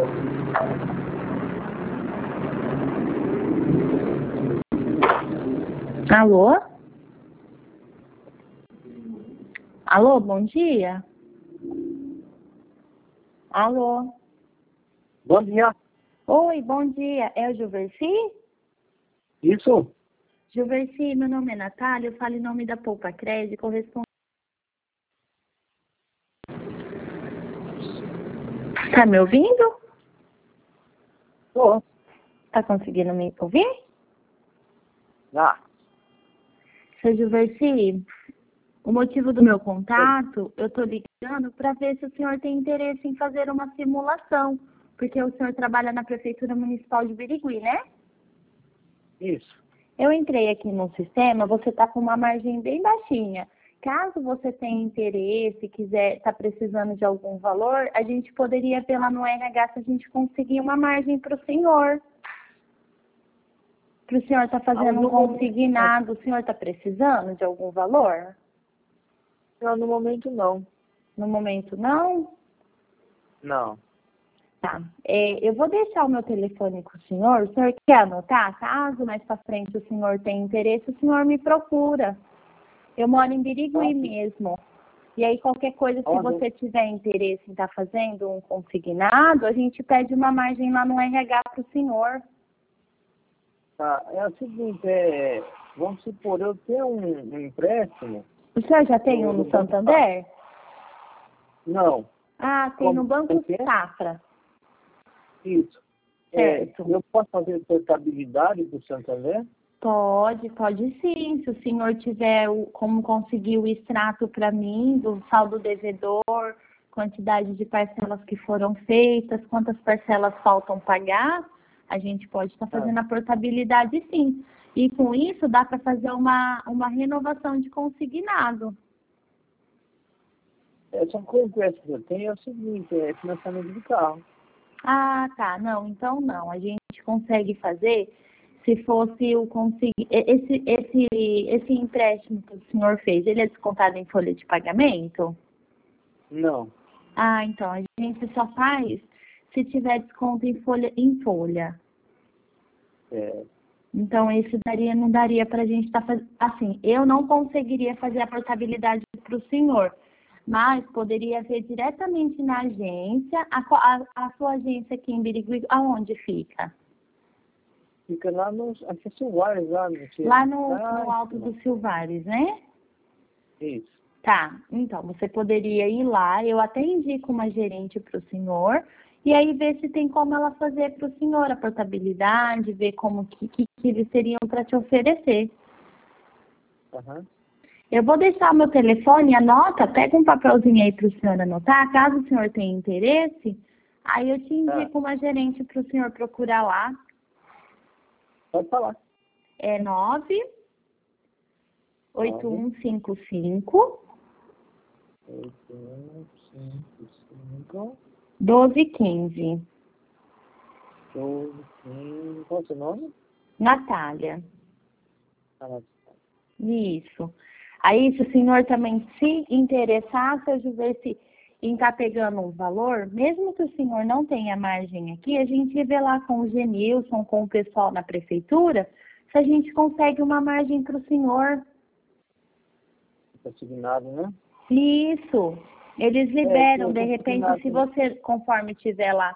Alô? Alô, bom dia. Alô? Bom dia. Oi, bom dia. É o Gilverci? Isso? Gilverci, meu nome é Natália, eu falo em nome da Poupa Crédito, corresponde. Tá me ouvindo? Tô. Tá conseguindo me ouvir? Ah, Seu Gilverci, o motivo do meu contato, eu tô ligando para ver se o senhor tem interesse em fazer uma simulação, porque o senhor trabalha na Prefeitura Municipal de Birigui, né? isso. Eu entrei aqui no sistema, você está com uma margem bem baixinha. Caso você tenha interesse, quiser, está precisando de algum valor, a gente poderia ver lá no RH se a gente conseguir uma margem para o senhor. Para o senhor estar fazendo um consignado, o senhor está precisando de algum valor? Não, no momento não. No momento não? Não. Tá. Eu vou deixar o meu telefone com o senhor quer anotar? Caso mais para frente o senhor tenha interesse, o senhor me procura. Eu moro em Birigui mesmo. E aí, qualquer coisa, se você tiver interesse em estar fazendo um consignado, a gente pede uma margem lá no RH para o senhor. Tá, é o seguinte, vamos supor, eu tenho um empréstimo. O senhor já tem um no Santander? Não. Ah, tem no Banco Como é? Safra. Isso. Certo. Eu posso fazer portabilidade do Santander? Pode sim. Se o senhor tiver como conseguir o extrato para mim do saldo devedor, quantidade de parcelas que foram feitas, quantas parcelas faltam pagar, a gente pode estar fazendo a portabilidade sim. E com isso dá para fazer uma renovação de consignado. Essa coisa que eu tenho é o seguinte, é financiamento de carro. Ah, tá. Não, então não. A gente consegue fazer se fosse o conseguir. Esse empréstimo que o senhor fez, ele é descontado em folha de pagamento? Não. Ah, então, a gente só faz se tiver desconto em folha. Então, esse não daria para a gente estar fazendo. Assim, eu não conseguiria fazer a portabilidade para o senhor, mas poderia ver diretamente na agência. A sua agência aqui em Birigui, aonde fica? Fica lá no Silvares, Lá no Alto do Silvares, né? Isso. Tá, então, você poderia ir lá, eu até indico uma gerente para o senhor, e aí ver se tem como ela fazer para o senhor a portabilidade, ver como que eles teriam para te oferecer. Uhum. Eu vou deixar o meu telefone, anota, pega um papelzinho aí para o senhor anotar, caso o senhor tenha interesse, aí eu te indico uma gerente para o senhor procurar lá. Pode falar. É 98155 8155 1215. 1215. Qual é o seu nome? Natália. Natália. Isso. Aí, se o senhor também se interessar, seu Gilberci, em estar pegando um valor, mesmo que o senhor não tenha margem aqui, a gente vê lá com o Genilson, com o pessoal na prefeitura, se a gente consegue uma margem para o senhor. Consignado, né? Isso. Eles liberam, de repente, se você, conforme tiver lá.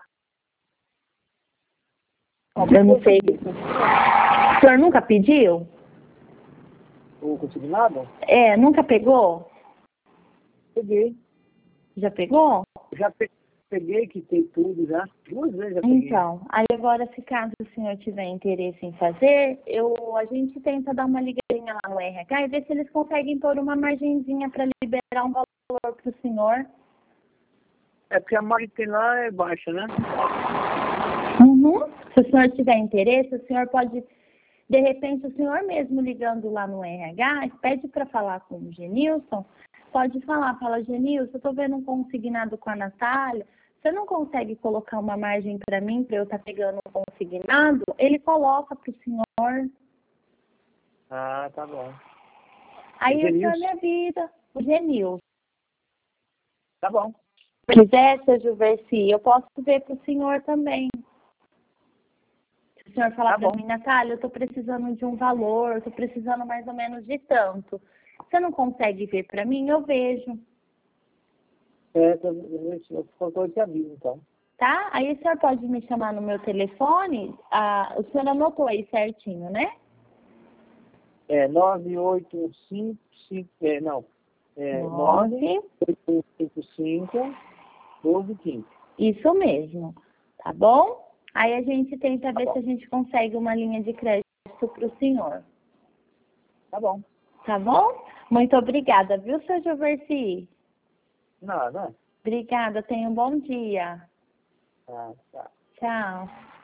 Eu não sei. O senhor nunca pediu? O consignado? Nunca pegou? Peguei. Já pegou? Já peguei, quitei tudo já. 2 vezes já peguei. Então, aí agora, se caso o senhor tiver interesse em fazer, a gente tenta dar uma ligadinha lá no RH e ver se eles conseguem pôr uma margenzinha para liberar um valor para o senhor. É porque a margem que tem lá é baixa, né? Uhum. Se o senhor tiver interesse, o senhor pode, de repente, o senhor mesmo ligando lá no RH, pede para falar com o Genilson, pode fala, Genilson, eu estou vendo um consignado com a Natália, você não consegue colocar uma margem para mim, para eu estar pegando um consignado? Ele coloca para o senhor. Ah, tá bom. Aí o senhor me avisa. O Genilson. Tá bom. quiser, seu Gilberci, eu posso ver para o senhor também. Se o senhor falar para mim, Natália, eu estou precisando de um valor, estou precisando mais ou menos de tanto. Você não consegue ver para mim? Eu vejo. Eu te aviso, então. Tá? Aí o senhor pode me chamar no meu telefone. O senhor anotou aí certinho, né? 9855, não. 9855 1215. Isso mesmo. Tá bom? Aí a gente tenta ver se a gente consegue uma linha de crédito para o senhor. Tá bom. Tá bom? Muito obrigada, viu, seu Gilberci? Nada. Obrigada, tenha um bom dia. Tá. Tchau.